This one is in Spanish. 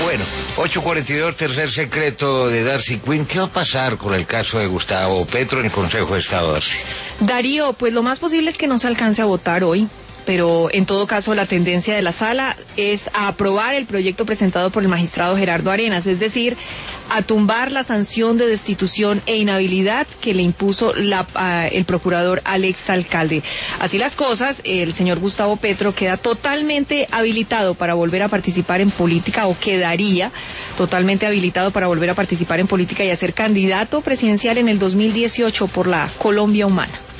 Bueno, 8:42, tercer secreto de Darcy Quinn. ¿Qué va a pasar con el caso de Gustavo Petro en el Consejo de Estado, Darcy? Darío, pues lo más posible es que no se alcance a votar hoy, pero en todo caso la tendencia de la sala es a aprobar el proyecto presentado por el magistrado Gerardo Arenas, es decir, a tumbar la sanción de destitución e inhabilidad que le impuso el procurador Alex Alcalde. Así las cosas, el señor Gustavo Petro queda totalmente habilitado para volver a participar en política, o quedaría totalmente habilitado para volver a participar en política y a ser candidato presidencial en el 2018 por la Colombia Humana.